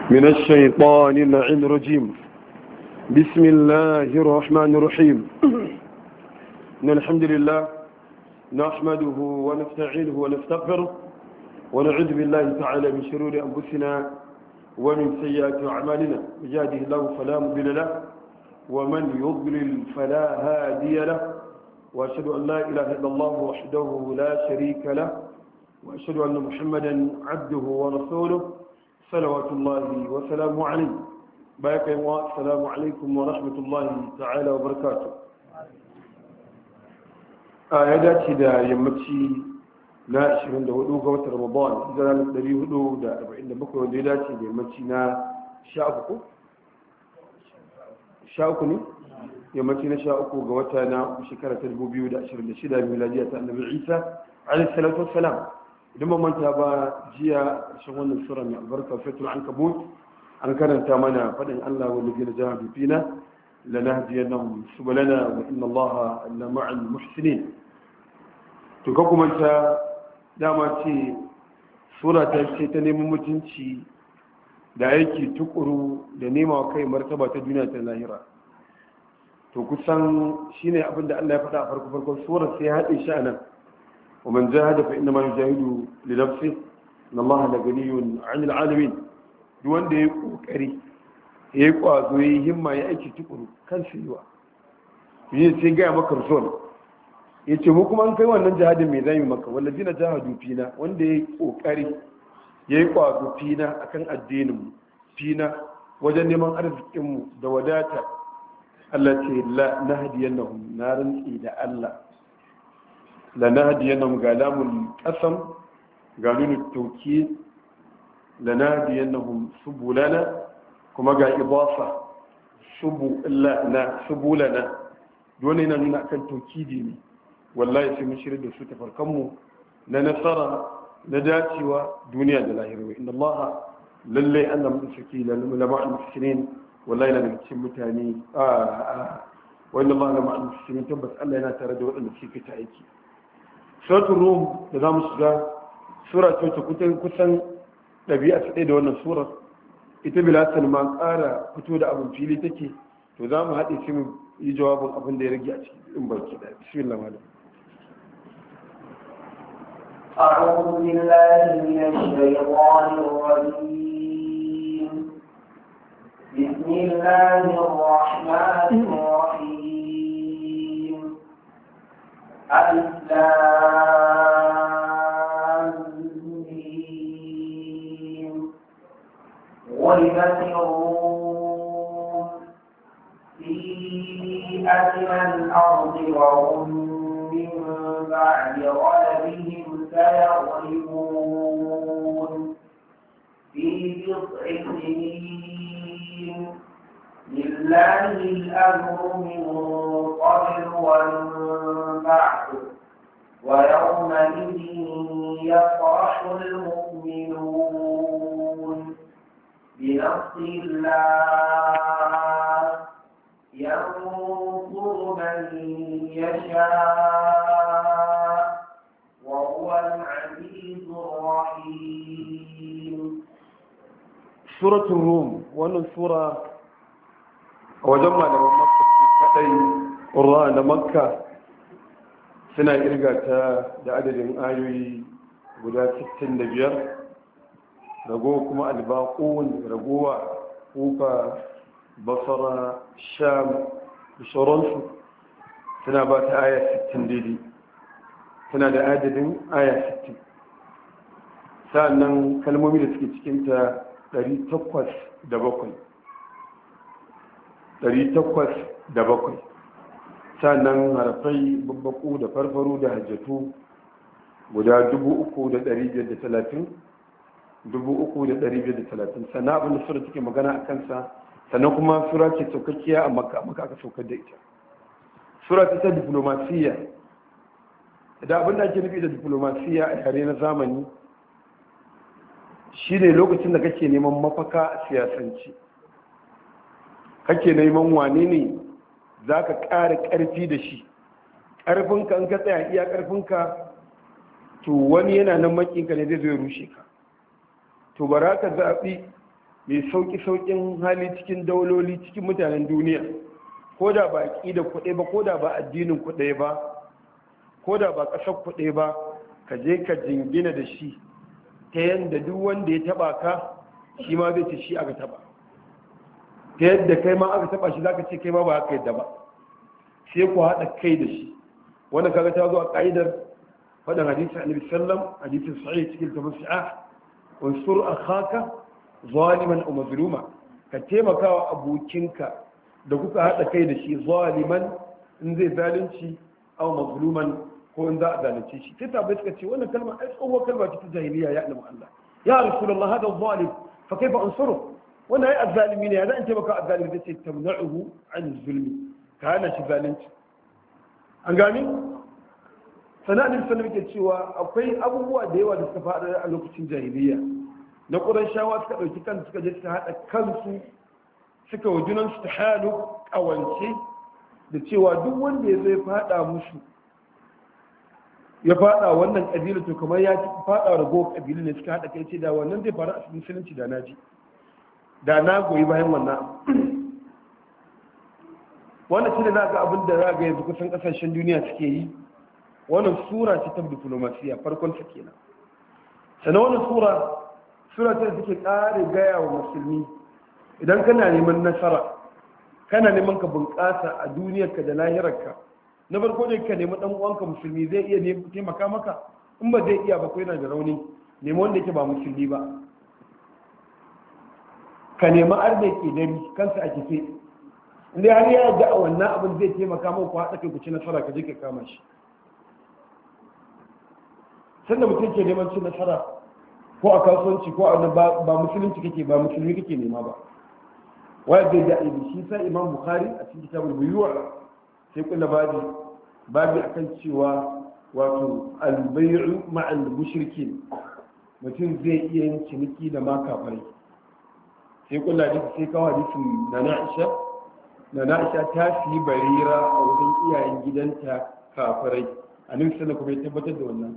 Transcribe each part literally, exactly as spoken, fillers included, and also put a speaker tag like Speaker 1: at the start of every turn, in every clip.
Speaker 1: من الشيطان اللعين الرجيم. بسم الله الرحمن الرحيم. إن الحمد لله نحمده ونستعينه ونستغفره ونعوذ بالله تعالى من شرور أنفسنا ومن سيئات أعمالنا. من يهده الله فلا مضل له ومن يضلل فلا هادي له، وأشهد أن لا إله إلا الله وحده لا شريك له، وأشهد أن محمدا عبده ورسوله صلوات الله وسلامه عليه. بايك السلام عليكم ورحمة الله تعالى وبركاته. آية داتي دا يمتي نا عشرين دا ودوغة وتر رمضان إذا لم تدري هدو دا أربعين دا بكرة ودي داتي دا يمتي نا شاءكو شاءكو ني يمتي نا شاءكو غوتانا بشكرة البوبيو دا عشرين دا شدا ميلادية النبي عيسى عليه الصلاة والسلام. idan ba manta ba jiya cikin wannan sura mai albarka fatul ankabut an karanta mana fadin Allah wa ladina jahadu fina lanahdiyannahum subulana wa inna Allaha la ma'al muhsinin. to ka kuma ta dama ce sura ta ce ta neman mutunci da aiki tukuru da nema wa kai martaba ta duniya ta lahira. to kusan shine abin da Allah ya faɗa a farko farkon sura sai ya haɗe shi a nan. ومن جاهد فإنما يجاهد لنفسه إن الله لغني عن العالمين. duwan da ya kokari ya yi kwazo ya yi himma ya aiki tukuru kan shiwa yi sai gaya maka rasul ya ce mu kuma an kai wannan jihadin mai zai maka wallazi na jihadu fina wanda ya yi kokari ya yi kwazo fina akan addininmu fina wajen neman arzikinmu da wadata. Allah ce la nahdiyannahum na rantsi da Allah لنهدينهم قالام القسم قالون التوكيد لنهدينهم سبلنا كما قال إضافة سبلنا سبلنا دوننا ننا كان توكيدي والله يسي مشير الدسوة فرقمه لنصر نداتي ودنيا دلاهر إن الله للي أنا مدسكي لمع المحسنين والله لا نكتشم متاني آه آه وإن الله لمع المحسنين تنبس ألا يناترد وأن في كتائكي. suratun rum da za mu shiga sura ce ta kusan ɗabi'a ta ɗaya da wannan surar. ita bilasan ma ƙara fito da abin fili take, to za mu haɗe shi mu yi jawabin abin da ya rage a cikin baki da bismillah malam.
Speaker 2: أعوذ بالله من الشيطان الرجيم. بسم الله الرحمن الرحيم. الإسلام غلبت الروم في أدنى الأرض وهم من بعد غلبهم سيغلبون في بضع سنين لله الأمر من قبل ومن بعد ويومئذ يفرح المؤمنون بنصر الله ينصر من يشاء وهو العزيز الرحيم.
Speaker 1: سورة الروم وأن سورة wajen malaman makka su kadai ƙura na makka suna irga ta da adadin ayoyi guda sittin da biyar. ragowa kuma albaqun ragowa kufa basara sham da sauransu suna ba ta aya sittin daidai, suna da adadin aya sittin. sa'annan kalmomi da suke cikinta ɗari takwas da bakwai ɗari takwas da bakwai. sannan harafai babbaku da farfaru da hajjatu guda dubu uku da ɗari biyar da talatin dubu uku da ɗari biyar da talatin. sannan abin da sura take magana a kansa, sannan kuma sura ce saukakkiya a makka maka aka saukar da ita. sura ta diplomasiya, da abin da ake nufi da diplomasiya a yare na zamani shine lokacin da kake neman mafaka a siyasanci, kake neman wane ne za ka ƙara ƙarfi da shi. ƙarfinka in ka tsaya iya ƙarfinka, to wani yana nan makinka ne zai zo ya rushe ka. to bara ka zaɓi mai sauƙi-sauƙin hali cikin dauloli cikin mutanen duniya, ko da ba ƙi da kuɗe ba, ko da ba addinin kuɗe ba, ko da ba ƙasar kuɗe ba, ka je ka jingina da shi ta yadda duk wanda ya taɓa ka shi ma zai ce shi aka taɓa, ta yadda kai ma aka taɓa shi za ka ce kai ma ba haka yadda ba, sai ku haɗa kai da shi. wanda kaga ta zo a ƙa'idar faɗin hadisi annabi sallam, hadisin sahih cikin tabbasi'a, unsur akhaka zaliman aw mazluma, ka taimakawa abokinka da kuka haɗa kai da shi zaliman in zai zalunci aw mazluman ko in za a zalunce shi. sai tabbai suka ce wannan kalma ai tsohuwar kalma ce ta jahiliya ya annabi Allah, ya rasulullah hada zalim fa kaifa ansuru, wannan ai azzalimi ne ya zan taimaka azzalimi da ce tamna'uhu an zulmi, ka hana shi zalunci. an gani sana'ar sallam ke cewa akwai abubuwa da yawa da suka faɗa a lokacin jahiliya na ƙurayshawa suka ɗauki kansu suka je suka haɗa kansu suka wa junansu ta halu ƙawance da cewa duk wanda ya zo ya faɗa musu ya faɗa wannan ƙabilu to kamar ya ci faɗa ragowar ƙabilu ne suka haɗa kai ce da wannan zai faru a cikin musulunci da na ji da na goyi bayan wannan wannan shi ne za ga abin da za ga yanzu kusan ƙasashen duniya suke yi. wannan sura ce ta diplomasiya farkon ta kenan. sannan wannan sura sura ce da take ƙare gaya wa musulmi idan kana neman nasara kana neman ka bunƙasa a duniyarka da lahirarka, na farko da ka nemi ɗan uwanka musulmi zai iya taimaka maka, in ba zai iya ba ko yana da rauni nemi wanda yake ba musulmi ba, ka nemi arda ke dari kansa a kife, inda har ya yarda a wannan abin zai taimaka maka ko haɗa kai ku ci nasara ka je ka kama shi. sanda mutum ke neman cin nasara ko a kasuwanci ko a ba musulunci kake ba musulmi kake nema ba, waya bai da aibi. shi sa imam bukhari a cikin kitabul buyuwa sai kula babi babi akan cewa wato albay'u ma'al mushrikin, mutum zai iya yin ciniki da ma kafirai. sai kula da sai kawo hadisin na Aisha na Aisha ta fi barira a wajen iyayen gidanta kafirai, annabi sallallahu kuma ya tabbatar da wannan.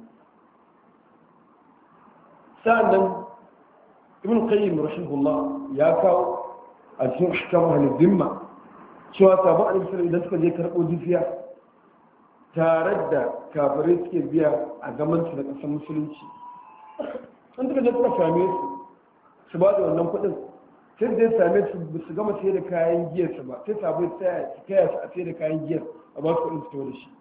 Speaker 1: sa'annan ibn qayyim rahimahullah ya kawo a cikin ahkam ahli dhimma cewa sabon annabi sallallahu idan suka je karɓo jizya tare da kafirai suke biya a zaman su da ƙasar musulunci, an suka je suka same su su ba da wannan kuɗin, sai da same su su gama sai da kayan giyar su ba, sai sabai tsaya su kaya su a sai da kayan giyar a ba su kuɗin su tawo da shi.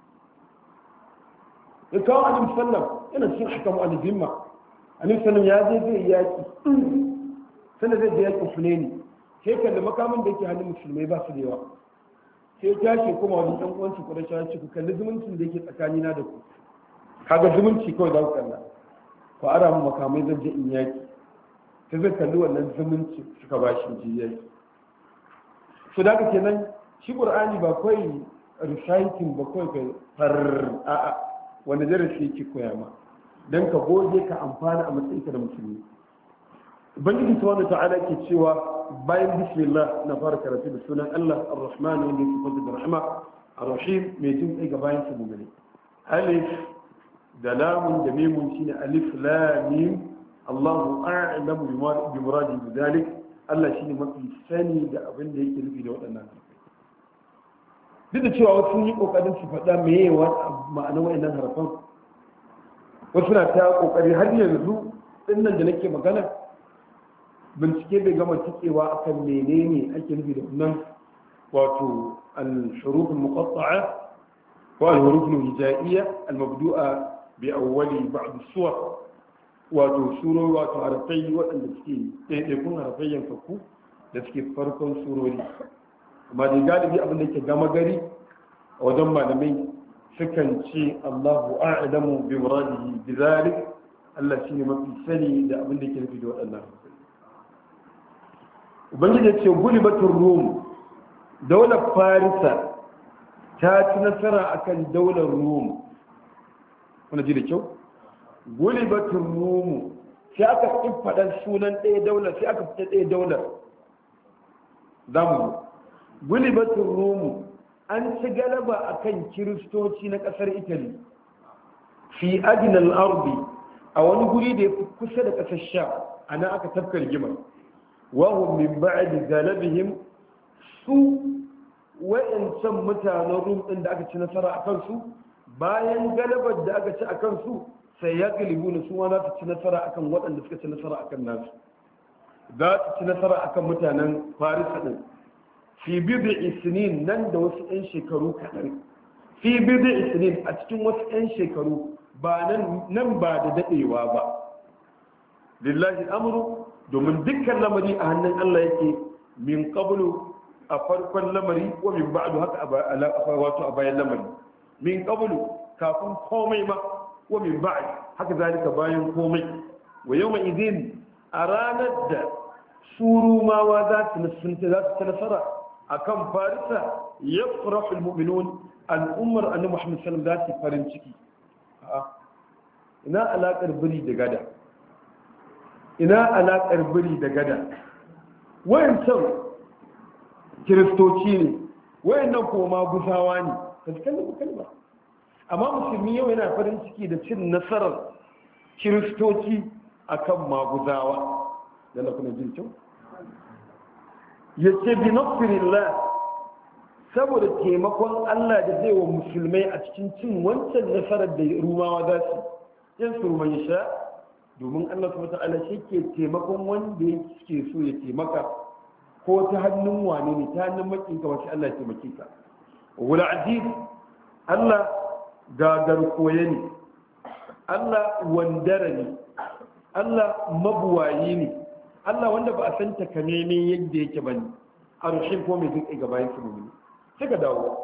Speaker 1: ya kawo annabi sallallahu yana cikin ahkam ahli dhimma, annabi sallallahu ya je zai yaki sannan zai je yakin Hunaini, sai kalli makamin da yake hannun musulmai ba su da yawa, sai tashi kuma wajen ɗan uwanci ku da shi ku kalli zumuncin da yake tsakanina da ku, kaga zumunci kawai za ku kalla, ku ara mu makamai zan je in yaki, sai zai kalli wannan zumunci suka ba shi ji yaki. so da haka kenan shi qur'ani ba kawai reciting ba kawai kai far a'a wanda darasi yake koya ma dan ka goge ka amfana a matsayinka da musulmi. ubangiji subhanahu wa ta'ala ke cewa bayan bismillah na fara karatu da sunan Allah ar-Rahman wanda yake fada da rahma ar-Rahim mai jin kai ga bayan su mu'mini. alif da lamun da mimun shine alif lam mim, Allahu a'lamu bi muradi bi dhalik, Allah shine mafi sani da abin da yake nufi da waɗannan. duk da cewa wasu yi kokarin su faɗa meye wa ma'anar waɗannan harafan, wasu na ta kokari har yanzu dinnan da nake magana bincike bai gama cikewa akan menene ake nufi da wannan wato al-huruf al-muqatta'a wa al-huruf al-hijaiyya al-mabdu'a bi awwali ba'd as-suwar, wato suro wato harafai waɗanda suke ɗaiɗaikun harafai yankaku da suke farkon surori. amma da galibi abin da ke gama gari a wajen malamai sukan ce Allahu a'lamu bi muradihi bi zalik, Allah shine mafi sani da abin da ke nufi da waɗannan. ubangiji ce gulibatul rum, daular farisa ta ci nasara akan daular rum. kuna ji da kyau? gulibatul rum sai aka ƙi faɗan sunan ɗaya daular, sai aka fita ɗaya daular. zamu gulibatul rum an ci galaba akan kiristoci na ƙasar italy fi adinal ardi, a wani guri da ya fi kusa da ƙasar sha, a nan aka tafka rigimar. wa hum min ba'di galabihim su wa'ancan mutanen rum din da aka ci nasara akan su bayan galabar da aka ci akan su sai ya galibu na su ma za su ci nasara akan waɗanda suka ci nasara akan nasu za su ci nasara akan mutanen farisa din fi bid'i sinin nan da wasu 'yan shekaru kaɗan fi bid'i sinin a cikin wasu 'yan shekaru ba nan ba da daɗewa ba lillahi amru domin dukkan lamari a hannun Allah yake min qablu a farkon lamari ko min ba'du haka a wato a bayan lamari min qablu kafin komai ma ko min ba'd haka zalika bayan komai wa yawma idin a ranar da surumawa za su nasanta za su ta nasara akan farisa yafrahu almu'minun al'ummar annabi Muhammad sallallahu alaihi wasallam za su farin ciki ina alaƙar biri da gada ina alaƙar biri da gada wayancan kiristoci ne wayannan kuma maguzawa ne ka ji kallon kalma amma musulmi yau yana farin ciki da cin nasarar kiristoci akan maguzawa da na kuna jin kyau ya ce bi nasirillah saboda taimakon Allah da zai wa musulmai a cikin cin wancan nasarar da rumawa za su yin surman sha domin Allah subhanahu wata'ala shi ke taimakon wanda yake so ya taimaka ko ta hannun wane ne ta hannun makinka wasu Allah ya taimake ka wal aziz Allah gagar koye ne Allah wandara ne Allah mabuwayi ne Allah wanda ba a san takamaiman yadda yake bane a rushin ko mai duk ga bayan su ne sai ka dawo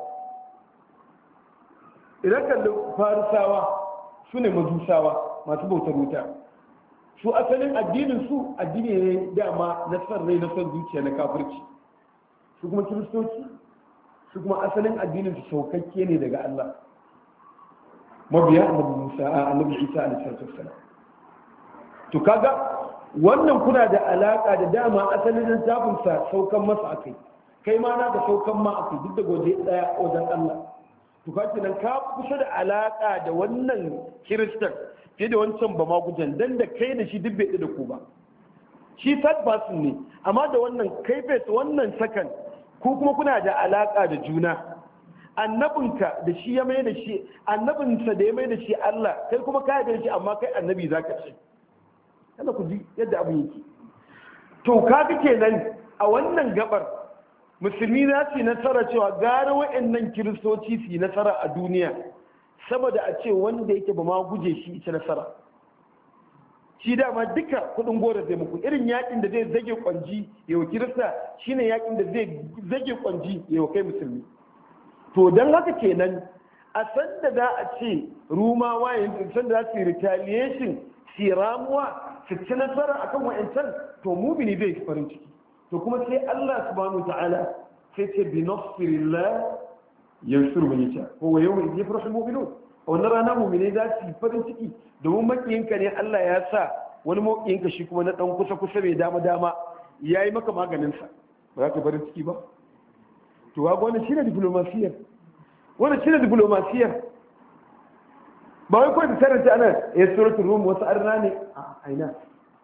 Speaker 1: idan kallon farisawa su ne majusawa masu bautar wuta su asalin addinin su addini ne dama na san rai na san zuciya na kafirci su kuma kiristoci su kuma asalin addinin su saukakke ne daga Allah mabiya annabi Musa a annabi Isa alaihi salam to kaga wannan kuna da alaka da dama asalin littafin sa saukan masa akai kai ma na da saukan ma akai duk da goje daya wajen Allah to kace nan ka kusa da alaka da wannan kiristan fiye da wancan ba ma gujan dan da kai da shi duk bai da ku ba shi third person ne amma da wannan kai face wannan second ko kuma kuna da alaka da juna annabinka da shi ya mai da shi annabinsa da ya mai da shi Allah kai kuma ka yarda da shi amma kai annabi zaka ce kada ku ji yadda abin yake to kaga kenan a wannan gabar musulmi za su yi nasara cewa gara wa'annan kiristoci su yi nasara a duniya saboda a ce wanda yake ba ma guje shi ita nasara shi dama duka kudin gora zai muku irin yakin da zai zage kwanji yau kirista shine yakin da zai zage kwanji yau kai musulmi to don haka kenan a sanda za a ce rumawa yanzu sanda za su yi retaliation su ramuwa su ci nasara akan wa'ancan to mumini zai farin ciki to kuma sai Allah subhanahu ta'ala sai ce bi nasrillah yansuru man yasha ko wa yawma yafrahu almu'minun a wannan rana mu'mine za su farin ciki domin makiyinka ne Allah ya sa wani makiyinka shi kuma na dan kusa kusa bai dama dama yayi maka maganin sa ba za ka farin ciki ba to ga wannan shine diplomasiya wannan shine diplomasiya ba wai kawai da sarrafa ana ya suratul rum wasu arna ne a aina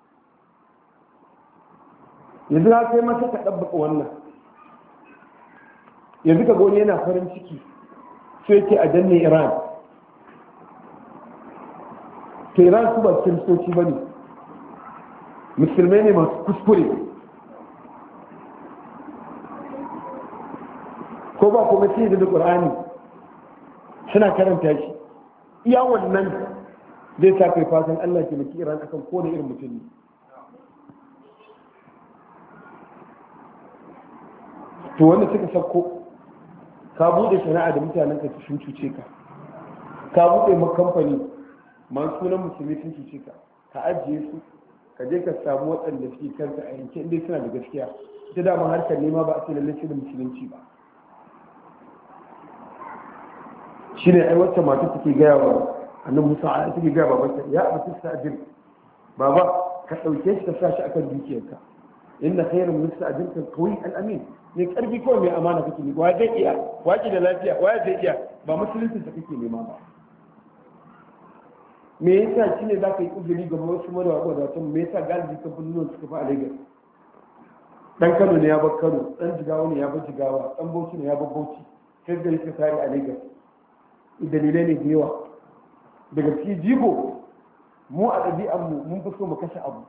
Speaker 1: yanzu na kai masa ka ɗabbaka wannan yanzu ka goni yana farin ciki so yake a danne iran to iran su ba kiristoci ba ne musulmai ne masu kuskure ko ba kuma sai da ƙur'ani suna karanta shi iya wannan zai sa kai fatan allah ke maki iran akan kowane irin mutum ne to wanda suka sauko ka bude sana'a da mutanen ka sun cuce ka ka bude ma kamfani masu sunan musulmi sun cuce ka ka ajiye su ka je ka samu waɗanda suke kanka a yanke inda suna da gaskiya ita dama harkar nema ba a ce lallai da musulunci ba shi ne ai wacce mata take gaya wa annan musa a take gaya babanta ya abu ta sa'adin baba ka ɗauke shi ka sa shi akan dukiyarka inna khairun min sa'adin ka qawi al-amin ne karfi kawai mai amana kake ne wa zai iya waki da lafiya wa zai iya ba musulunci ta kake nema ba me yasa shine za ka yi uzuri ga wasu mara wa wadatun me yasa galibi kamfanonin suka fi a Lagos dan Kano ne ya bar Kano, dan Jigawa ne ya bar Jigawa, dan Bauchi ne ya bar Bauchi, sai da yake tare a Lagos. Dalilai ne da yawa. Daga cikin jigo mu a ɗabi'anmu mun fi so mu kashe abu.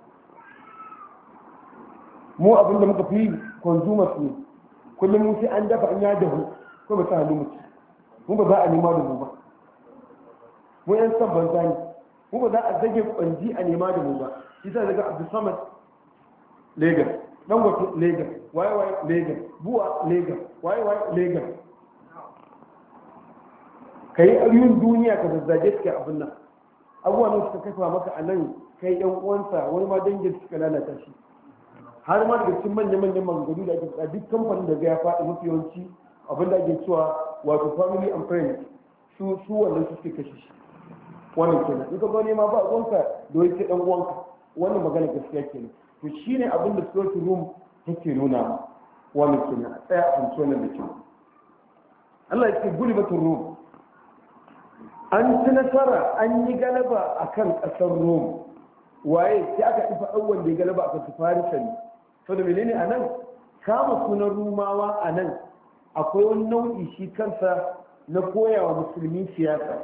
Speaker 1: Mu abin da muka fi consumers ne, kullum mu sai an dafa an ya dahu ko ba sa hannu mu ci. Mu ba za a nema da mu ba. Mu yan san banza ne. Mu ba za a zage kwanji a nema da mu ba. Shi sa daga Abdul Samad Lagos, Dangote Lagos, waye waye Lagos, Buwa Lagos, waye waye Lagos. Kai ayyun duniya ka zazzage suke abin nan. Abubuwan da suka kafa maka a nan kai yan uwansa wani ma dangin suka lalata shi. Har ma daga cikin manya-manyan maganganu da ake faɗa duk kamfanin da ya faɗi mafi yawanci abin da ake cewa wato family and friends su su wannan su suke kashe shi. Wannan kenan. In ka zo nema ba uwanka da wai sai dan uwanka. Wannan magana gaskiya kenan. To shine abin da security room take nuna ma. Wannan kenan. A tsaya a fahimci wannan da kyau. Allah ya ce gulibatul rum. An ci nasara an yi galaba a kan ƙasar Rom. Waye sai aka ɗi faɗan wanda ya galaba a ƙasar Farisa ne. To da menene a nan? Kama sunan Rumawa a nan akwai wani nau'i shi kansa na koyawa musulmi siyasa.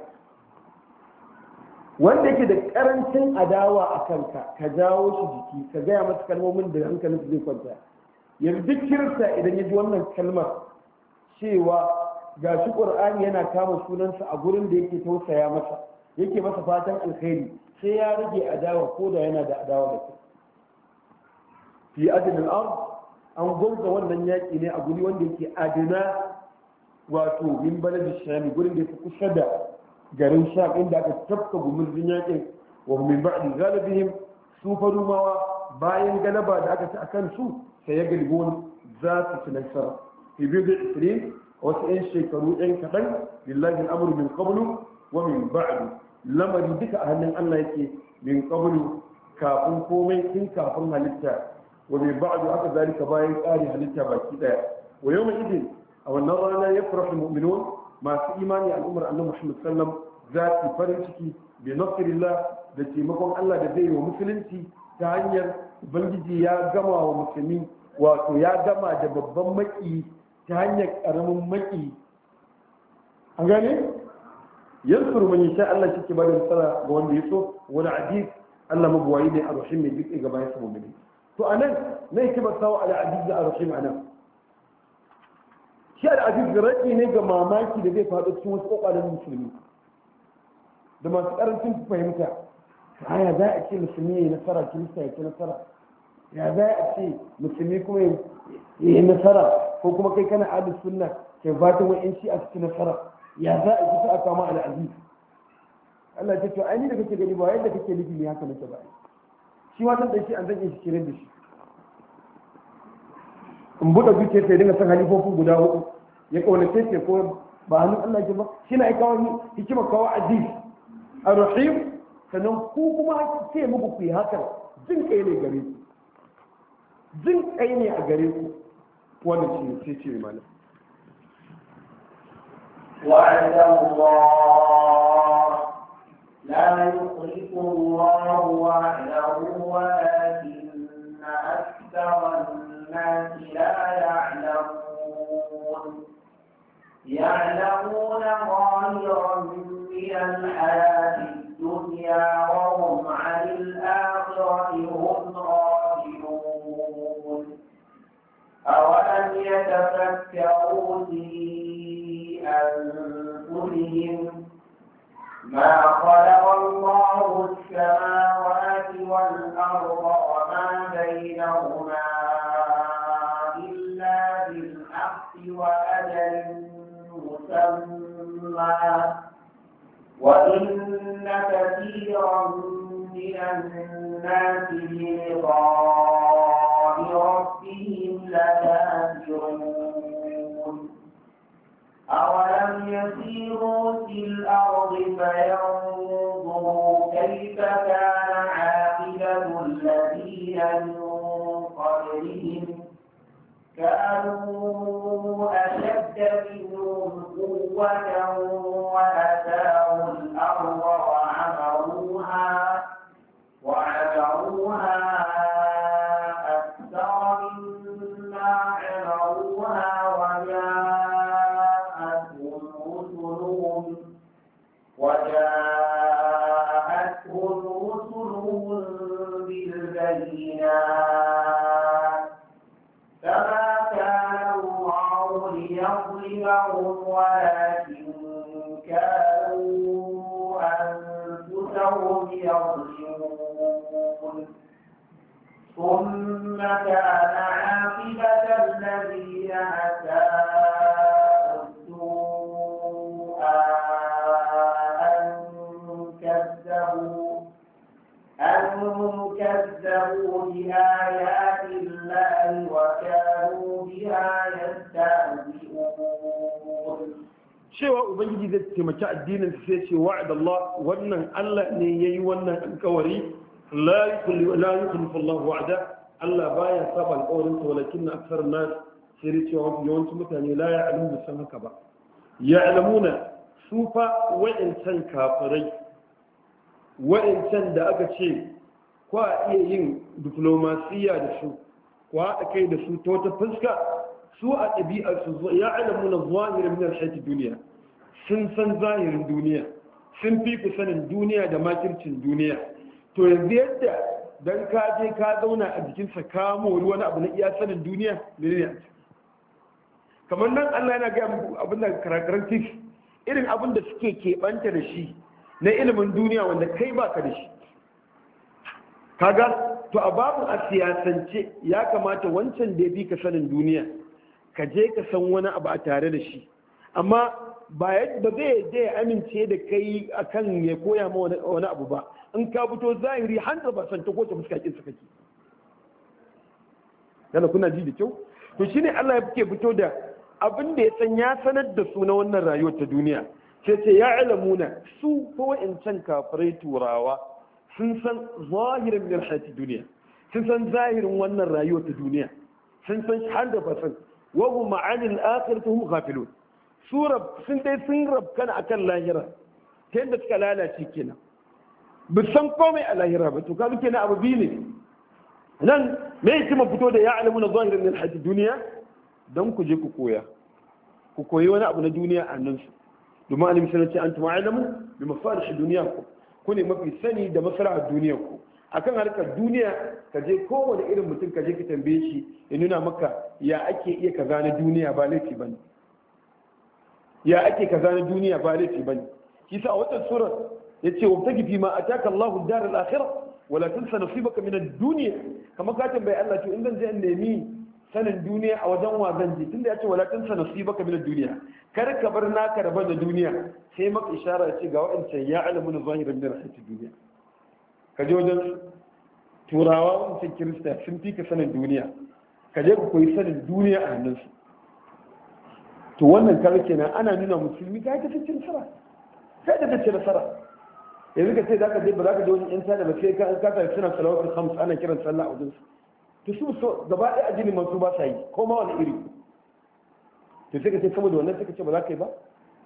Speaker 1: Wanda yake da ƙarancin adawa a kanka, ka jawo shi jiki, ka gaya masa kalmomin da hankalinsu zai kwanta. Yanzu duk kirista idan ya ji wannan kalmar cewa ga shi ƙur'ani yana kama sunansa a gurin da yake tausaya masa yake masa fatan alkhairi sai ya rage adawa ko da yana da adawa da kai fi adin al'ard an gwamza wannan yaƙi ne a guri wanda yake adina wato min baladi shami gurin da yake kusa da garin sham inda aka tafka gumurzin yaƙin wa min ba'di galibihim su farumawa bayan galaba da aka ci akan su sai ya galibon za su ci nasara fi biyu da ishirin wasu 'yan shekaru 'yan kaɗan lillahi al'amuru min qablu wa min ba'du lamari duka a hannun Allah yake min qablu kafin komai tun kafin halitta wa min ba'du aka zalika bayan ƙari halitta baki ɗaya wa yawma idin a wannan rana ya farahu mu'minun masu imani al'ummar annabi Muhammad sallam za su farin ciki bi nasrillah da taimakon Allah da zai yi wa musulunci ta hanyar ubangiji ya gama wa musulmi wato ya gama da babban maki ta hanyar ƙaramin maki an gane yansuru man yasha Allah shi ke ba da nasara ga wanda ya so wani aziz Allah mabuwayi ne a rahim mai duk gaba ya samu mini to anan me yake ba sawo ala aziz da rahim anan shi al aziz raki ne ga mamaki da zai faɗo cikin wasu kokarin musulmi da masu karancin fahimta aya za a ce musulmi ya nasara kirista ya ci nasara ya za a ce musulmi kuma ya yi nasara ko kuma kai kana ahlus sunna kai fatan wa'in shi a cikin nasara ya za a kusa a kama al'aziz Allah ya ce ai ni da kake gani ba yadda kake nufi ne haka nake ba shi wannan dan shi an zan shi kiran da shi in buɗe zuciya sai dinga san halifofin guda hudu ya kaunace ce ko ba hannun Allah ke ba shi na kawo hikima kawo aziz ar-rahim sannan ku kuma ce muku ku yi haka jin kai ne gare ku jin kai ne a gare ku wannan shi ne sai ce malam
Speaker 2: وعد الله لا يخلف الله وعده ولكن أكثر الناس لا يعلمون يعلمون ظاهرا من الحياة الدنيا وهم عن الآخرة هم غافلون أولم يتفكروا في أنفسهم ما خلق الله السماوات والأرض وما بينهما إلا بالحق وأجل مسمى وإن كثيرا من الناس بلقاء ربهم لكافرون أولم يسيروا في الأرض فينظروا كيف كان عاقبة الذين من قبلهم كانوا أشد منهم قوة وأتاهم الأرض وعمروها وعمروها أكثر ليظلمهم ولكن كانوا أنفسهم يظلمون ثم كان عاقبة الذين أساءوا السوء أن كذبوا أن كذبوا بآيات الله وكانوا بها يستهزئون.
Speaker 1: cewa ubangiji zai taimaki addinin su sai ce wa'ad Allah wannan Allah ne yayi wannan alƙawari la yukhlifu la yukhlifu Allah wa'ada Allah baya saba alƙawarin sa walakin aksar nas sai cewa yawancin mutane la ya'lamu san haka ba ya'lamuna su fa wa'incan kafirai wa'incan da aka ce ko a iya yin diplomasiya da su ko a kai da su ta wata fuska su a ɗabi'ar su ya alamu na zahirin min alhaiti duniya sun san zahirin duniya sun fi ku sanin duniya da makircin duniya to yanzu yadda dan ka je ka zauna a jikinsa ka mori wani abu na iya sanin duniya ne ne kamar nan Allah yana gaya muku abin da karakteristik irin abin da suke keɓanta da shi na ilimin duniya wanda kai baka da shi kaga to a babu a siyasance ya kamata wancan da ya fi ka sanin duniya ka je ka san wani abu a tare da shi amma ba zai je ya amince da kai akan ya koya ma wani abu ba in ka fito zahiri hantar ba san ta kowace fuskakin su kake yana kuna ji da kyau to shine Allah ya fike fito da abin da ya san ya sanar da su na wannan rayuwar ta duniya sai ce ya ilamuna su ko wa'incan kafirai turawa sun san zahirin min hayati duniya sun san zahirin wannan rayuwar ta duniya sun san hundred percent wa hum ma'anil akhirati hum ghafilun sura sun dai sun rabkana akan lahira ta yadda suka lalace kenan ba san komai a lahira ba to kaga kenan abu biyu ne nan me yake mu fito da ya alamu na zahirin min hayati duniya dan ku je ku koya ku koyi wani abu na duniya a nan su domin annabi sallallahu alaihi wasallam antum a'lamu bi masalih dunyakum ku ne mafi sani da maslahar duniyar ku akan harkar duniya ka je kowane irin mutum ka je ka tambaye shi ya nuna maka ya ake iya kaza na duniya ba laifi bane ya ake kaza na duniya ba laifi bane kisa a wannan sura yace wa tagi fi ma ataka Allahu dar al-akhirah wala tansa nasibaka min ad-dunya kama ka tambaye Allah to in zan je in nemi sanin duniya a wajen wa zan je tunda yace wala tansa nasibaka min ad-dunya kar ka bar naka raba da duniya sai maka ishara ce ga wa'ancan ya alamu na zahirin min hayati duniya ka je wajen turawa wancan kirista sun fi ka sanin duniya ka je ku koyi sanin duniya a hannunsu to wannan kare kenan ana nuna musulmi ga ta cikin nasara sai da tace nasara yanzu ka ce zaka je ba zaka je wani yan tada ba sai ka ka ta suna salawatul khams ana kiran sallah a wajen su to su so gaba ɗaya addini man su ba sa yi ko ma wani iri to sai ka ce saboda wannan sai ka ce ba za ka yi ba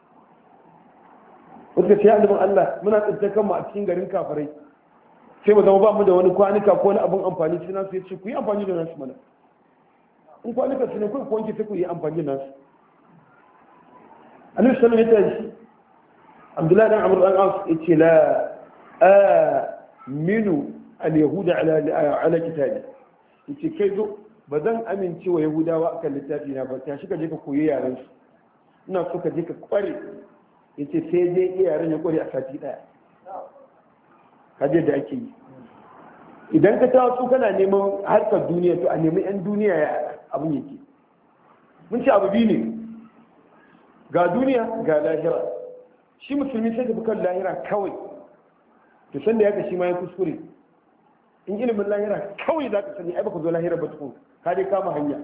Speaker 1: wanda ce ya annabin Allah muna tsince kanmu a cikin garin kafirai sai mu zama ba mu da wani kwanuka ko wani abin amfani sai nasu ya ce ku yi amfani da nasu mana in kwanuka su ne ku wanke sai ku yi amfani da nasu annabi sallallahu alaihi wasallam ya ce Abdullahi dan Amr dan As yace la aminu al-yahuda ala ala kitabi yace kai zo ba zan amince wa yahudawa akan littafi na ba tashi ka je ka koyi yaran su ina so ka je ka kware yace sai dai yaran ya kware a sati daya kaje da ake yi idan ka tawo su kana neman harkar duniya to a nemi yan duniya ya abun yake mun ci abu biyu ne ga duniya ga lahira shi musulmi sai da kan lahira kawai to san da yaka shi ma ya kuskure in ilimin lahira kawai za ka sani ai baka zo lahira ba tukun ka dai kama hanya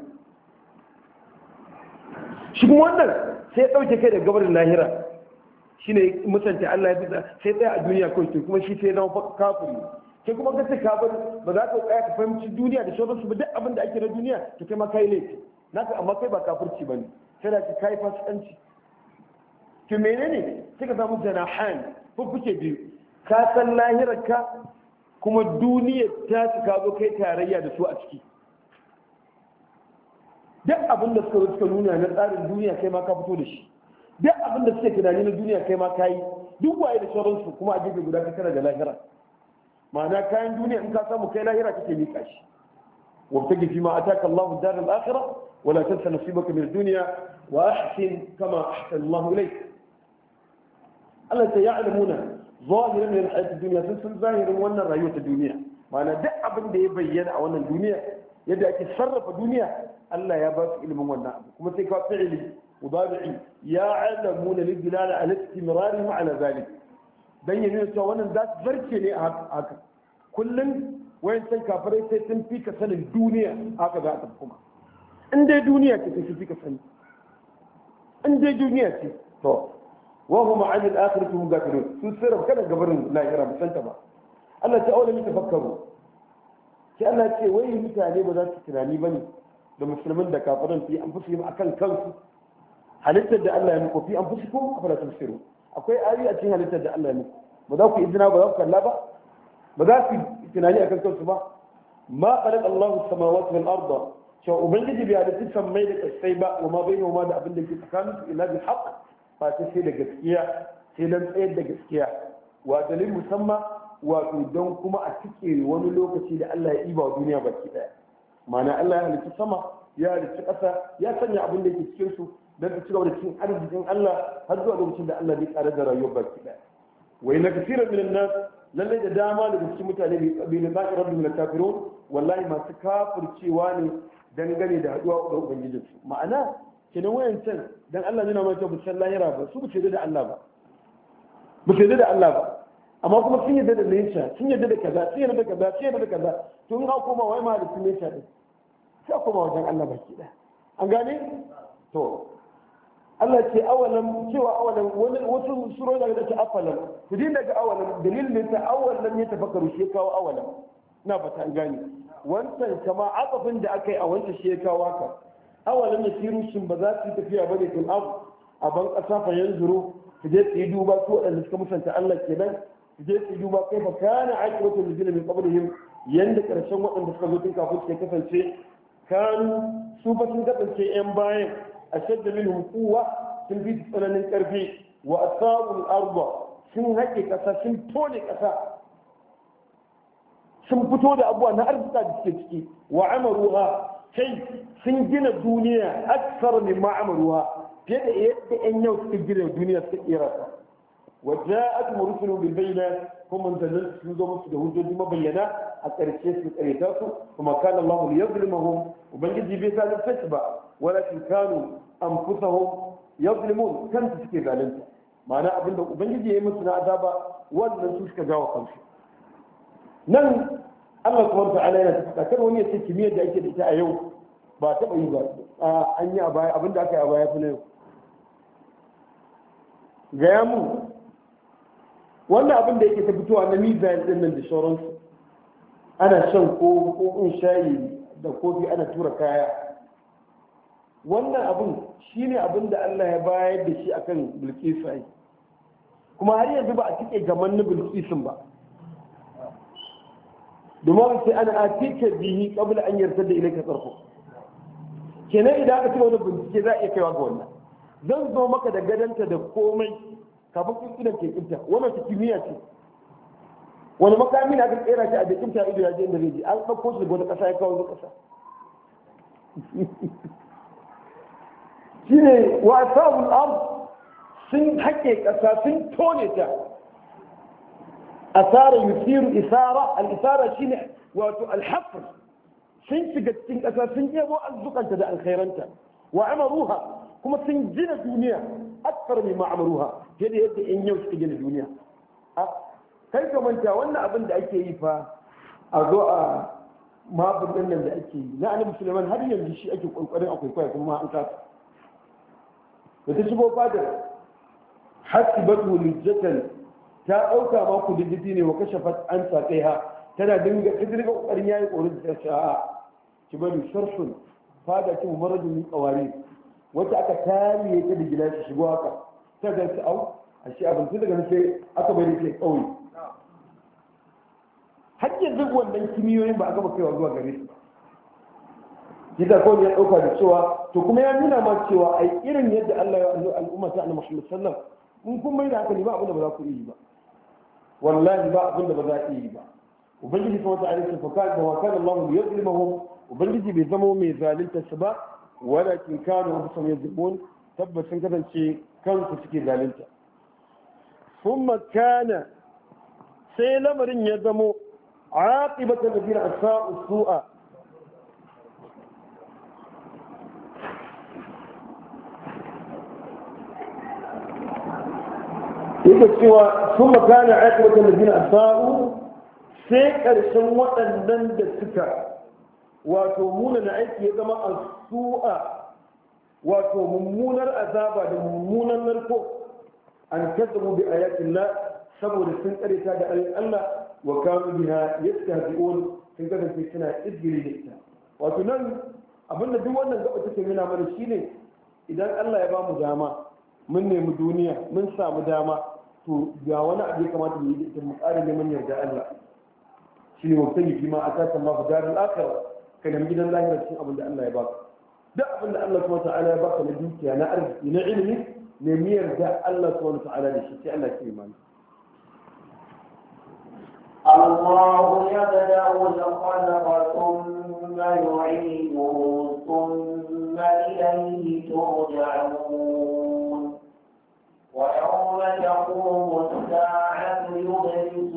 Speaker 1: shi kuma wannan sai ya dauke kai da gabarin lahira shine musanta Allah ya bisa sai tsaya a duniya kawai to kuma shi sai zama kafiri sai kuma ka ce kafir ba za ka tsaya ka fahimci duniya da sauransu ba duk abin da ake na duniya to kai ma kai laifi naka amma kai ba kafirci bane sai da ka kai fasikanci to menene sai ka samu janahan ko kuke biyu ka san lahirarka kuma duniyar ta su ka zo kai tarayya da su a ciki duk abin da suka suka nuna na tsarin duniya kai ma ka fito da shi duk abin da suke tunani na duniya kai ma ka yi duk waye da sauransu kuma a gefe guda ka tara da lahira ma'ana kayan duniya in ka samu kai lahira kake mika shi wabtagi fi ma ataka Allahu ad-dar al-akhirah wa la tansa nasibaka min ad-dunya wa ahsin kama ahsana Allahu ilayk. Allah ta ya'lamuna zahiran min al-hayat ad-dunya sun san zahirin wannan rayuwar ta duniya, ma'ana duk abin da ya bayyana a wannan duniya yadda ake sarrafa duniya Allah ya ba su ilimin wannan abu. Kuma sai ka fi'ili mudabi'i ya'lamuna lidlala ala istimrarihim ala zalik, dan ya nuna cewa wannan za su zarce ne a haka kullum wayancan kafirai sai sun fi ka sanin duniya haka za ta kuma in dai duniya ce sun fi ka sani in dai duniya ce to wa hum 'an al-akhirati hum ghafilun su sirra kada gabarin lahira ba santa ba. Allah ta aure miki fakkaru sai Allah ce wai mutane ba za su tunani bane da musulmin da kafiran fi an fusu akan kansu halittar da Allah ya muku fi an fusu ko afala tafsiru. Akwai ayoyi a cikin halittar da Allah ya muku ba za ku izina ba za ku kalla ba ba za su tunani akan kansu ba. ma khalaqa Allahu as-samawati wal arda cewa ubangiji bai halitta sammai da kasai ba wa ma bainahuma da abin da ke tsakanin su illa bil haqq ba ta sai da gaskiya sai dan tsayar da gaskiya wa dalil musamma wato don kuma a cike wani lokaci da Allah ya iba wa duniya baki daya. Ma'ana Allah ya halitta sama ya halitta ƙasa ya sanya abin da ke cikin su don ta cigaba da cikin arzikin Allah har zuwa lokacin da Allah bai tsara da rayuwar baki daya. wa inna kaseeran minan nas lallai da dama daga cikin mutane bai na zaƙi rabbi min kafirun wallahi masu kafircewa ne dangane da haɗuwa da ubangijinsu. Ma'ana kenan wayancan dan Allah nuna mai cewa bisan lahira ba su bace da Allah ba bace da Allah ba amma kuma sun yadda da nature sun yadda da kaza sun yadda da kaza sun yadda da kaza to in ka koma wai ma da nature din sai koma wajen Allah baki da an gane to Allah ce awalan cewa awalan wani wasu surori daga ta afalan ku din daga awalan dalilin ne ta awalan ya tafakkaru shi kawo awalan ina fata an gane wancan kama akafin da aka yi a wancan shi ya kawo haka awalan ya siru shin ba za su yi tafiya ba ne tun abu a ban ƙasa fa yanzuru su je su yi duba su waɗanda suka musanta Allah kenan su je su yi duba kai fa kana aqibatu lijina min qablihim yanda karshen waɗanda suka zo tun kafin su kasance kanu su ba sun kasance yan bayan ashadda minhum quwwa sun bi tsananin karfi wa asabul arda sun haƙe ƙasa sun tone ƙasa sun fito da abuwa na arzika da suke ciki wa amaruha kai sun gina duniya aksar min ma amaruha fiye da yadda yan yau suka gina duniya suka kera ta wa ja'at rusulu bil bayyinat kuma manzalin sun zo musu da hujjoji mabayyana a ƙarshe su ƙareta su kuma kana Allah liyazlimahum ubangiji bai zalunta su ba walakin kanu anfusahum yazlimun kanta suke zalunta ma'ana abinda ubangiji ya yi musu na azaba wannan su suka jawo kansu. Nan Allah subhanahu wa ta'ala yana tafiya kan wani ya ce kimiyyar da ake da ita a yau ba taɓa yi ba an yi a baya abinda aka yi a baya fi na yau. Gaya mu wannan abin da yake ta fitowa na mizan din nan da sauransu ana shan ko ko in shayi da kofi ana tura kaya wannan abin shine abin da Allah ya bayar da shi akan Bilkisu ai kuma har yanzu ba a cike gaman na Bilkisun ba domin sai ana atika bihi qabla an yartada ilayka tarfu kenan idan aka cika wani bincike za a iya kaiwa ga wannan zan zo maka da gadanta da komai kafin kirkiran ke kinta wannan ta kimiyya ce wani makami na aka tsera shi a da kinta ido ya je inda zai je an ɗauko shi daga wani ƙasa ya kawo wani ƙasa shine wa asabul ard sun haƙe ƙasa sun tone ta asara yusiru isara al-isara shine wato al-hafr sun shiga cikin ƙasa sun yabo azzukanta da alkhairanta wa amaruha kuma sun gina duniya akthar mimma amaruha fiye da yadda in yau suka gina duniya kai ka manta wannan abin da ake yi fa a zo a mabin din nan da ake yi na annabi Sulaiman har yanzu shi ake kokarin akwai kwaya kuma an kasa da ta shigo fadar hasibatu lijatan ta dauka ma ku dijiti ne wa kashafat an saqaiha tana dinga ta dinga kokarin yayi kokarin ta sha'a ki bari sharhun fada ki mumarrajin min qawari wata aka tariye ta da gilashi shigo haka ta ga ta au a shi abin tun daga sai aka bari ke kauye har yanzu wannan kimiyoyin ba a gaba kaiwa zuwa gare su yadda kawai ya ɗauka da cewa to kuma ya nuna ma cewa ai irin yadda Allah ya allo al'umma ta annabi Muhammad sallallahu alaihi wasallam in kun mai da hankali ba abin da ba za ku yi ba wallahi ba abin da ba za ku yi ba ubangiji ta wata alaihi fa kana wa kana Allah yuzlimuhum ubangiji bai zama mai zalunta su ba walakin kanu husam yazbun tabbacin kasance kansu suke zalunta thumma kana sai lamarin ya zamo aqibatan ladina asa'u su'a yake cewa sun makana aikatan da jina sa'u sai ƙarshen waɗannan da suka wato muna aiki ya zama a su'a wato mummunar azaba da mummunan narko an kazzabu bi ayatin la saboda sun karita da ayoyin Allah wa kanu biha yastahzi'un sun kasance suna izgiri da ita wato nan abinda duk wannan gaba take nuna mana shine idan Allah ya ba mu dama mun nemi duniya mun samu dama to ga wani abu ya kamata mu yi da mu ƙara neman yarda Allah shi ne mutum yi ma a tasan ma fi darin akara ka nemi gidan lahira cikin abin da Allah ya baka duk abin da Allah subhanahu ta'ala ya baka na dukiya na arziki na ilimi nemi yarda Allah subhanahu ta'ala da shi sai Allah ke imani
Speaker 2: الله يبدأ الخلق ثم يعيده ثم إليه ترجعون ويوم تقوم الساعة يبلس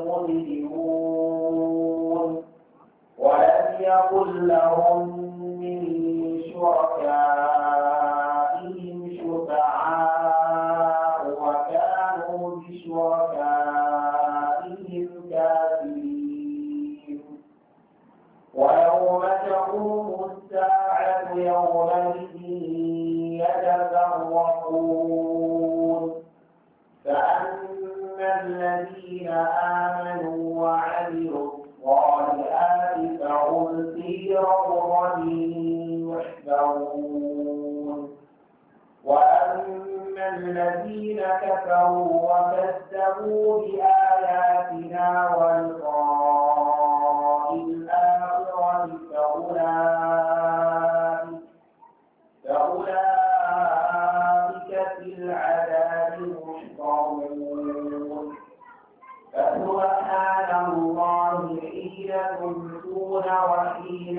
Speaker 2: المجرمون ولم يكن لهم من شركائهم شفعاء وكانوا بشركائهم كافرين ويوم تقوم الساعة يومئذ يتفرقون فأما الذين آمنوا وعملوا الصالحات فهم في روضة يحبرون وأما الذين كفروا وكذبوا بآياتنا ولقاء الآخرة فأولئك فأولئك في العذاب محضرون فسبحان الله حين تمسون وحين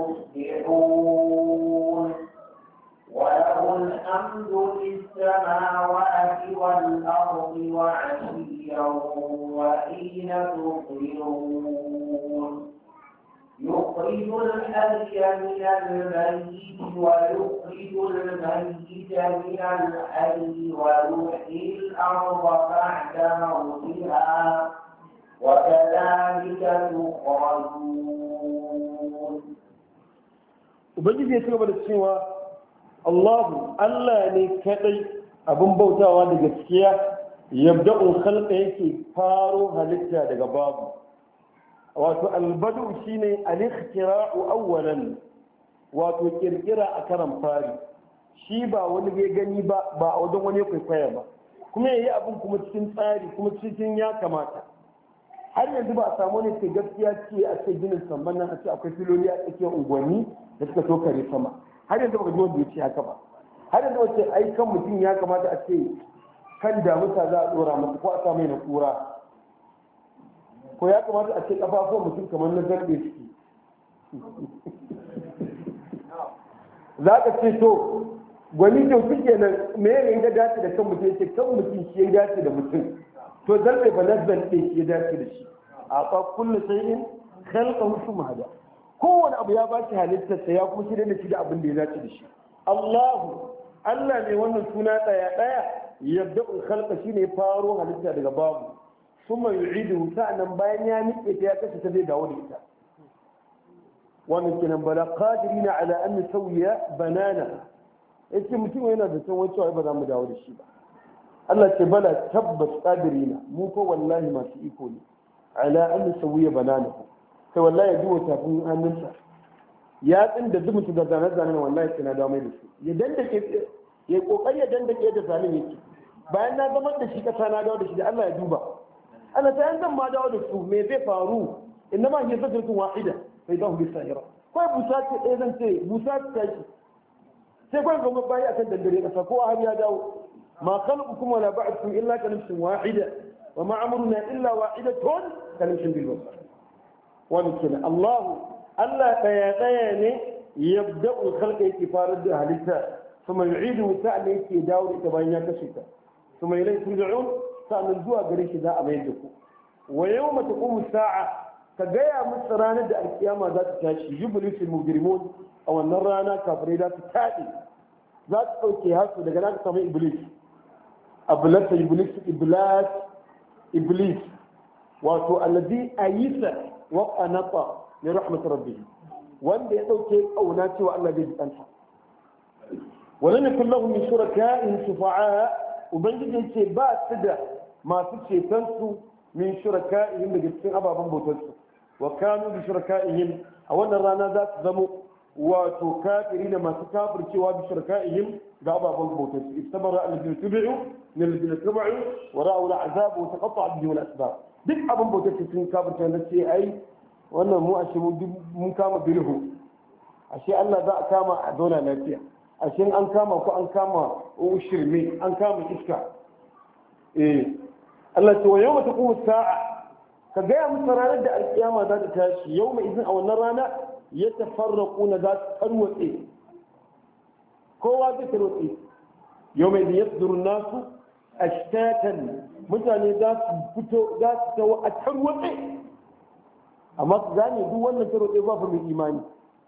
Speaker 2: تصبحون وله الحمد في السماوات والأرض وعشيا وحين تظهرون يخرج الحي من الميت ويخرج الميت من الحي ويحيي الأرض بعد موتها وكذلك تخرجون.
Speaker 1: Ubangiji ya cigaba da cewa Allahu Allah ne kadai abin bautawa da gaskiya yabda'ul khalqa yake faro halitta daga babu wato albadu shine al-ikhtira'u awwalan wato kirkira a karan fari shi ba wani ya gani ba ba a wajen wani kwaikwaya ba kuma yayi abin kuma cikin tsari kuma cikin ya kamata har yanzu ba a samu ne ke gaskiya ce a ce ginin samban nan a ce akwai filoli a tsakiyar unguwanni da suka tokare sama har yanzu ba ga wanda ya ce haka ba har yanzu wace ai kan mutum ya kamata a ce kan damusa za a dora masa ko a sa mai na kura ko ya kamata a ce kafafuwan mutum kamar na zarbe suke za ka ce to gwani kyau suke nan me ya ga dace da kan mutum ya ce kan mutum shi ya dace da mutum to zarbe ba nazar ɗin shi ya dace da shi a ba kullu shay'in khalqahu thumma hada kowane abu ya ba shi halittarsa ya kuma shirya da shi da abin da ya dace da shi Allahu Allah ne wannan suna ɗaya ɗaya yadda khalqa shine faro halitta daga babu summa yu'idu sa'annan bayan ya nike ta ya kashe ta zai dawo da ita wannan kenan bala qadirina ala an nusawiya banana yace mutum yana da san wancewa ba za mu dawo da shi ba Allah ce bala tabbas qadirina mu ko wallahi masu iko ne ala an nusawiya banana sai wallahi ya duwa tafin hannunsa ya tsin da zumunta da zane zane wallahi sai na dawo mai da su ya dandake ya kokari ya dandake da zalim yake bayan na zama da shi kasa na dawo da shi da Allah ya duba ana sai an zan ma dawo da su me zai faru inna ma hiya zadratun wahida sai dawo bi sahira kai busa ce ɗaya zan ce busa ta shi sai kai ga bayi a kan dandare kasa ko har ya dawo ma khalqukum wala ba'thukum illa ka nafsin wahida wa ma amruna illa wahidatun ka nafsin bil basar wani kenan Allahu Allah daya daya ne yabda'u khalqa yake farar da halitta kuma yu'idu sa'an yake dawo da ita bayan ya kashe ta kuma ilai turja'un sa'an zuwa gare shi za a mayar da ku wa yawma taqumu sa'a ka gaya musu ranar da alkiyama za ta tashi yublisul mujrimun a wannan rana kafirai za su taɗe za su ɗauke hasu daga nan ka samu iblis abulata iblis iblis iblis wato alladhi ayisa wa qanata li rahmat rabbih wanda ya ɗauke kauna cewa Allah zai bukanta wala ne kullahu min shuraka'in shufa'a ubangiji ce ba su da masu ceton su min shuraka'ihim daga cikin ababen bautar su wa kanu bi shuraka'ihim a wannan rana za su zamo wato kafiri da masu kafircewa bi shuraka'ihim ga ababen bautar su istabara alladhina tubi'u min alladhina tabi'u wa ra'u al'azab wa taqatta'a bihim al'asbab duk abin bautar su sun kafirce na ce ai wannan mu ashe mun kama bilhu ashe Allah za a kama a zauna lafiya ashe an kama ko an kama shirme an kama iska eh Allah ce wa yawma taqumu sa'a ka gaya musu ranar da alkiyama za ta tashi yau mai izin a wannan rana ya tafarraku na za su tarwatse kowa zai tarwatse yau mai izin ya tsuru nasu a shtatan mutane za su fito za su tawo a tarwatse amma su gane duk wannan tarwatse ba fa mai imani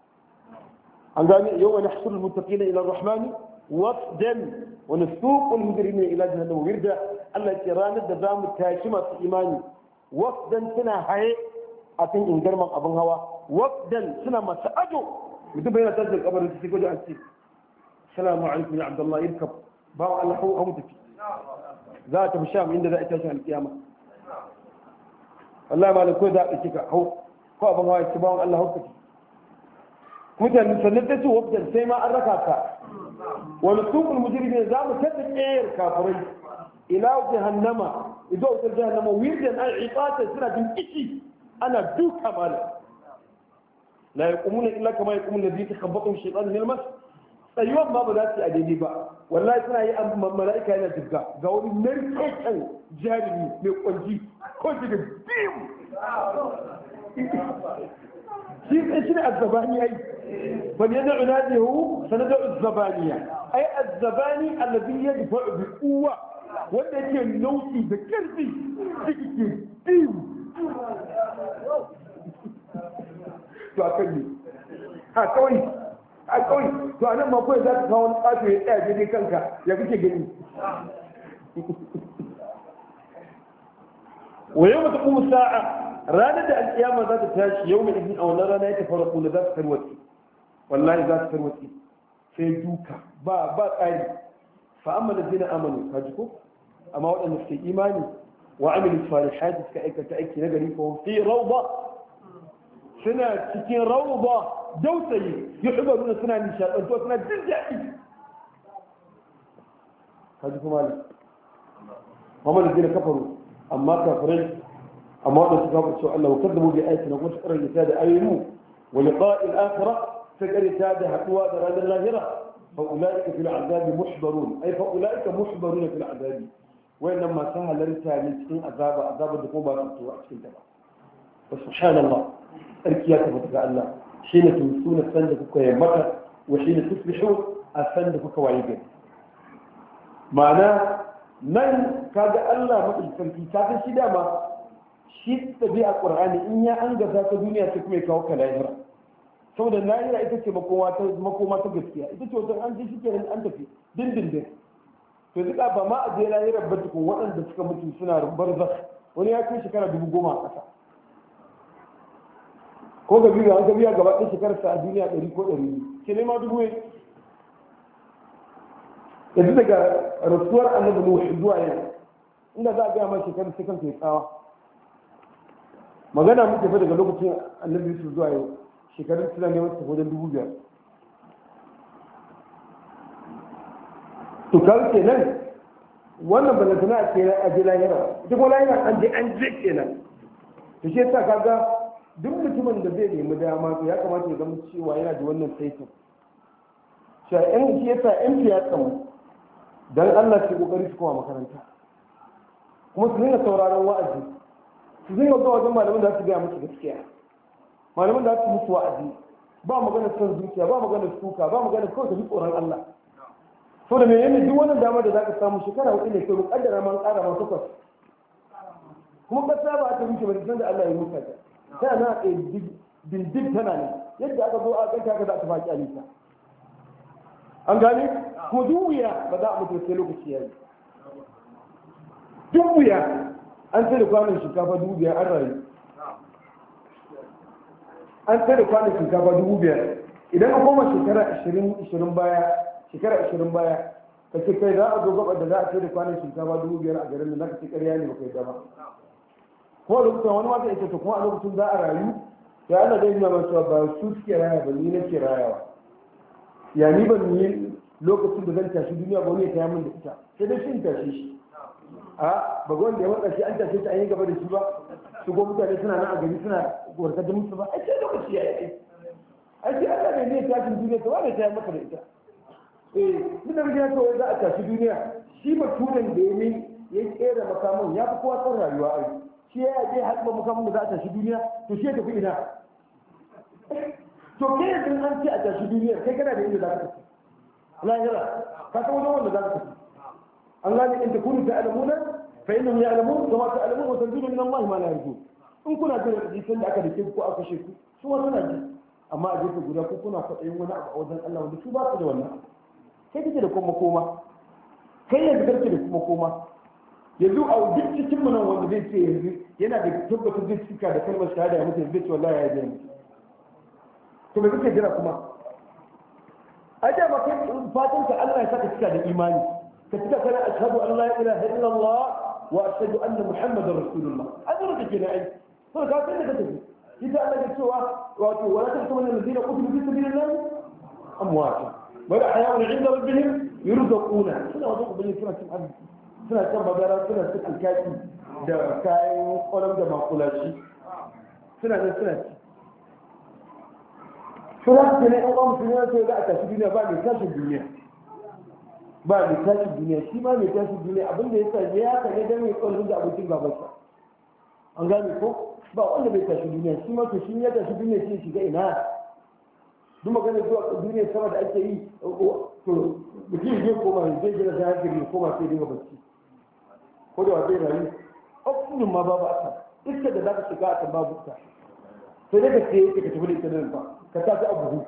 Speaker 1: an gane yau mai nahsul muttaqina ila rahmani wafdan wa nasuqu al-mujrimina ila jahannam wirda Allah ya ce ranar da za mu tashi masu imani wafdan suna haye a kan ingarman abin hawa wafdan suna masu ajo mutum bai na tashi da kabarin su sai an ce salamu alaikum ya abdullahi irkab ba wa Allah hau mu tafi za a tafi sham inda za a tashi alkiyama wallahi malam ko za a ɗauki ka hau ko abin hawa ya ce ba wa Allah hau tafi mutane sannan ta ce wafdan sai ma an raka ka wani sukul mujrimin za mu tafi ƙeyar kafirai ila jahannama idan wutar jahannama wirdan an iqata suna jin kici ana duka mala la yaqumuna illa kama yaqumu alladhi takhabbathu shaytan min al-mas tsayuwan ba ba za su yi a daidai ba wallahi suna yi amma mala'ika yana jigga ga wani narkekan jarumi mai kwanji ko shiga bim shi ne shi ne azzabani ai bal yad'u nadihu sanad'u azzabaniya ai azzabani alladhi yadfa'u bi quwwa wanda yake nauki da karfi ciki ke bim to a kan ne a kawai a kawai to a nan ma kawai za ka kawo wani ƙato ya tsaya daidai kanka ya kake gani wa yau mata kuma sa'a ranar da alƙiyama za ta tashi yau mai izin a wannan rana ya ta fara kula za su tarwatsi wallahi za su tarwatsi sai duka ba ba tsari fa amma da zina amanu ka ji ko amma waɗanda suke imani wa amilu salihati suka aikata aiki na gari fa fi rawda suna cikin rawda dausayi yuhbaruna suna nishadantuwa suna jin daɗi ka ji kuma ne amma da zina kafaru amma kafirai amma waɗanda suka kafa Allah wa kaddabu bi ayatina kuma suka rarrata da ayoyinmu wa liqa'il akhirah سكرتا ده حقوا ده رانا اللاهرة فأولئك في العذاب محضرون أي فأولئك محضرون في العذاب وإنما سهل رسالة من عذاب عذاب الدقوبة رأسوا أحسن تبع وسبحان الله أركيات فتقى الله حين تمسون السندك كيمتا وحين تصبحون السندك كوعيدا معناه من كاد الله مثل فرقي كاد شداما شيء تبيع القرآن إنيا أنجزا كدنيا تكمي كوكا لاهرة saboda lahira ita ce makoma ta gaskiya ita ce wajen an ji shi kenan an tafi dindindin to duka ba ma a je lahirar ba tukun waɗanda suka mutu suna barzakh wani ya kai shekara dubu goma a ƙasa ko ga biyu an ga biya gaba ɗaya shekarar sa a duniya ɗari ko ɗari ke nema dubu ne yanzu daga rasuwar annabi nuhu zuwa yau inda za a gaya ma shekarar sai kansa ya tsawa magana muke fa daga lokacin annabi yusuf zuwa yau shekarun suna neman su wajen dubu biyar to kawo kenan wannan ba zai a ce a je lahira duk wani lahira an je an je kenan to shi yasa kaga duk mutumin da zai nemi dama to ya kamata ya zama cewa yana da wannan saitin shi yan shi yasa yan siyasa mu dan Allah ke kokari su koma makaranta kuma su dinga sauraron wa'azi su dinga zuwa wajen malamin da su gaya musu gaskiya malaman da su musu wa'azi ba magana son zuciya ba magana suka ba magana kawai tafi tsoron Allah so da menene duk wannan dama da zaka samu shekara hudu ne kai mukaddara man ƙara ma takwas kuma kasa ba ta wuce ba da Allah ya muka ta tana na dindin tana ne yadda aka zo a ganta ka za ta baki alisa an gane ko duk wuya ba za a mutu sai lokaci yayi duk wuya an sai da kwanan shinkafa dubu biyar an rayu an sai da kwanan shinkafa dubu biyar idan ka koma shekara ashirin ashirin baya shekara ashirin baya ka ce kai za a zo gaba da za a sai da kwanan shinkafa dubu biyar a garin da za ka ce ƙarya ne ba kai dama ko a lokacin wani wata ita kuma a lokacin za a rayu ya ana zai nuna masu ba su suke raya ba ni nake rayawa ya ni ban yi lokacin da zan tashi duniya ba wani ya taya min da ita sai dai shi in tashi shi a ba wanda ya matsa shi an tashe shi an yi gaba da shi ba su go mutane suna nan a gari suna warkar da musu ba ai sai lokaci ya yi ai sai Allah ne ne tashin duniya ta wani taya maka da ita eh duk da ya so za a tashi duniya shi baturen da ya ne ya kera makamin ya fi kowa san rayuwa ai shi ya je haɗa makamin da za a tashi duniya to shi ya tafi ina to kai yanzu an ce a tashi duniya kai kana da inda za ka tafi lahira ka san wajen wanda za ka tafi an gane in ta kunu ta'lamuna fa innahum ya'lamun kama ta'lamun wa tanzilu min Allah ma la yarjun in kuna jin hadisin da aka dace ko aka kashe ku su ma suna ji amma a gefe guda ko kuna kwaɗayin wani abu a wajen Allah wanda su ba su da wannan kai kake da kuma koma kai yanzu kake da kuma koma yanzu a duk cikin mu nan wanda zai ce yanzu yana da tabbatar zai cika da kalmar shahada ya mutu zai ce wallahi ya yi to me kake jira kuma a da ba kai fatan ka Allah ya saka cika da imani ka cika kana ashhadu an la ilaha illallah wa ashhadu anna muhammadar rasulullah azura kake na ai to ka san da kake ita Allah ya cewa wato wala takunu min alladhina qutilu fi sabilillah amwat wa ahya'un 'inda rabbihim yurzaquna suna wajen ubangiji suna cin arziki suna can magara suna cikin kaki da kayan kwalam da makulashi suna nan suna ci su za su ne ɗan ƙwan musulmi na sai za a tashi duniya ba mai tashin duniya ba mai tashin duniya shi ma mai tashin duniya abinda ya sa ya haka ne don mai ƙwarin da abokin gabansa an gane ko ba wanda bai tashi duniya shi ma to shi ya tashi duniya shi shiga ina duk magana zuwa duniya sama da ake yi to mutum zai koma zai gina ta hankali ya koma sai dinga bacci ko da zai rayu oxygen ma babu a iska da za ka shiga a kan babu ta sai dai ka sai ka tafi da ita nan ba ka tafi a buhu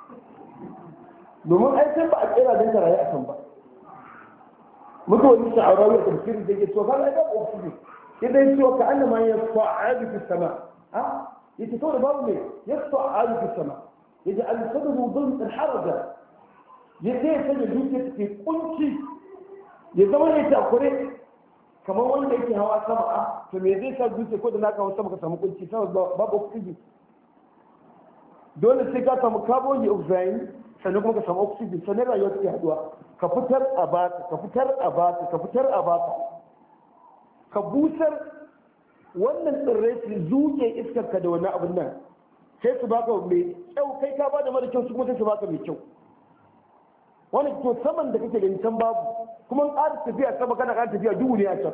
Speaker 1: domin ai sai ba a kera don ka rayu a kan ba muka wani sha'arawi a tafsirin da ke so ka ga babu oxygen idan ya ce ka annama ya fa'adu fi sama ha yace to da babu ne ya fa'adu fi sama yaji an sadaru dhulm al-haraja yace ya sanya zuciya take kunci ya zama ne takure kamar wanda yake hawa sama a to me zai sa zuciya ko da naka hawa sama ka samu kunci saboda babu oxygen dole sai ka samu carbon dioxide sannan kuma ka samu oxygen sannan rayuwa take haduwa ka fitar a baka ka fitar a baka ka fitar a baka ka busar wannan tsirrai su zuke iskar ka da wannan abin nan sai su baka mai kyau kai ka bada mara kyau su kuma sai su baka mai kyau wani to saman da kake ganin can babu kuma in ƙara tafiya sama kana ƙara tafiya duhu ne a can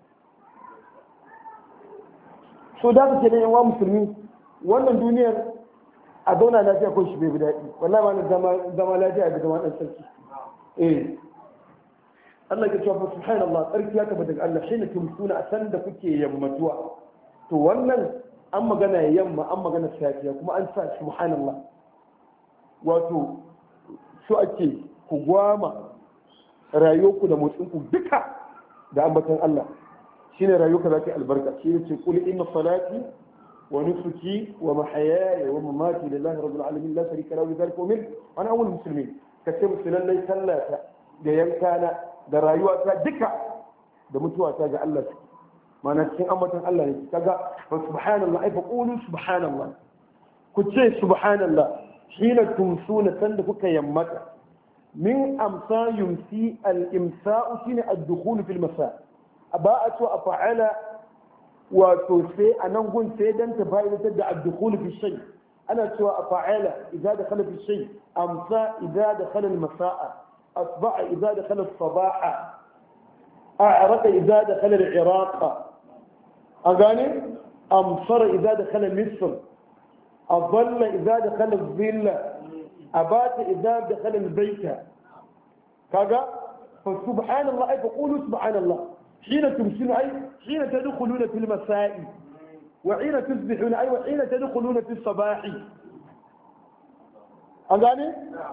Speaker 1: so da kake nan yawa musulmi wannan duniyar a zauna lafiya ko shi bai bi daɗi wallahi ma na zama lafiya da zama ɗan sarki eh Allah ya cewa subhanallah tsarki ya tabbata daga Allah shine tumsuna a san da kuke yammatuwa to wannan an magana yamma an magana safiya kuma an sa subhanallah wato su ake ku gwama rayuwarku da motsinku duka da ambatan Allah shine rayuwarka za ta albarka shi ne ce kul inna salati wa nusuki wa mahayaya wa mamati lillahi rabbil alamin la sharika lahu dhalika umirtu wa ana awwalul muslimin kace musulman lai sallata da yankana da rayuwata duka da mutuwata ga Allah mana cikin ambatan Allah ne kaga subhanallah ai fa qulu subhanallah ku ce subhanallah hina tumsuna sanda kuka yammata من أمسى يمسي الإمساء سين الدخول في المساء أباءت وأفعل وتوسي أنا نقول سيدا تفاعل تدع الدخول في الشيء أنا سوى أفعل إذا دخل في الشيء أمسى إذا دخل المساء أصبح إذا دخل الصباح أعرق إذا دخل العراق أغاني أمصر إذا دخل مصر أظل إذا دخل الظل أبات إذا دخل البيت كذا فسبحان الله أي فقولوا سبحان الله حين تمسون أي حين تدخلون في المساء وحين تصبحون أي وحين تدخلون في الصباح أغاني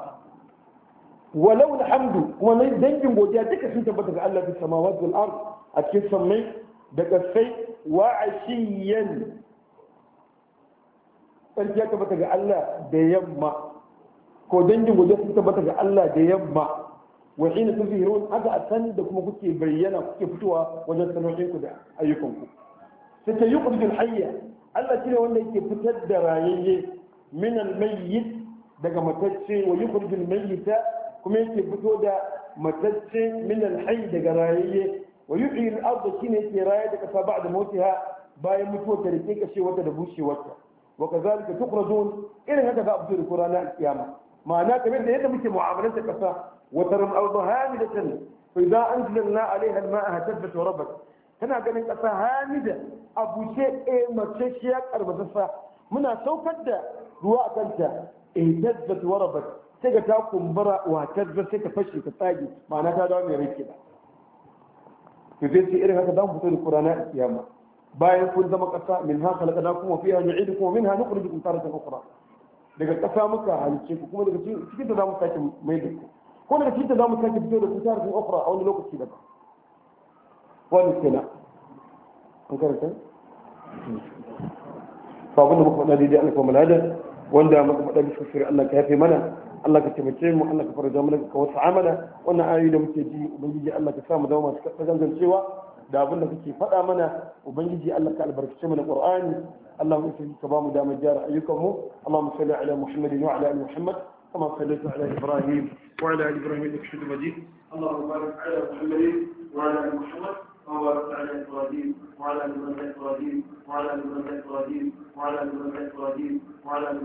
Speaker 1: ولو الحمد ومن دنجن godiya duka sun tabbata ga Allah bis samawati wal ard a cikin sammai da kasai wa ashiyan sarki ya tabbata ga Allah da yamma ko dangin godiya sun tabbata ga Allah da yamma wa hina tuzhirun aka a san da kuma kuke bayyana kuke fitowa wajen sanoyin ku da ayyukan ku sai ta yukhrijul hayya Allah shine wanda yake fitar da rayayye min al mayyit daga matacce wa yukhrijul mayyita kuma yake fito da matacce min al hayy daga rayayye wa yuhyi al ardh shine yake raye da kasa ba'da mautiha bayan mutuwar ta rike kashe wata da bushewarta wa kazalika tukhrajun irin haka za a fito da ku ranar kiyama ma'ana kamar da yadda muke mu'amalar ta kasa وترى الأرض هامدة فإذا أنزلنا عليها الماء هتبت وربت tana ganin ƙasa hamida a bushe a macashiyar ƙarfasassa muna saukar da ruwa a kanta a tazzat warabat sai ga ta kumbura wa tazzat sai ta fashe ta tsage ma'ana ta dawo mai rike da to zai ce irin haka za mu fito da kurana a kiyama bayan kun zama ƙasa min ha khalaqna kuma fiha nu'idukum minha nukhrijukum taratan ukhra daga ƙasa muka halice ku kuma daga cikin ta za mu sake mai da ku ko daga cikin ta za mu sake fito da ku taratan ukhra a wani lokaci daban wani kenan an karanta fa abin da muka faɗa daidai Allah kuma lada wanda muka faɗa bisa sirri Allah ka yafe mana Allah ka taimake mu Allah ka farja mana ka wasa amana wannan ayoyi da muke ji ubangiji Allah ka sa mu zama masu gangancewa da abin da kake faɗa mana ubangiji Allah ka albarkace mana Qur'ani Allah mu sai ka ba mu damar gyara ayyukan mu Allahumma salli ala Muhammadin wa ala ali Muhammad kama sallaita ala Ibrahim wa ala ali Ibrahim innaka Hamidum Majid Allahumma barik ala Muhammadin wa ala ali Muhammad وبارك على إبراهيم وعلى آل إبراهيم وعلى آل إبراهيم وعلى آل إبراهيم وعلى آل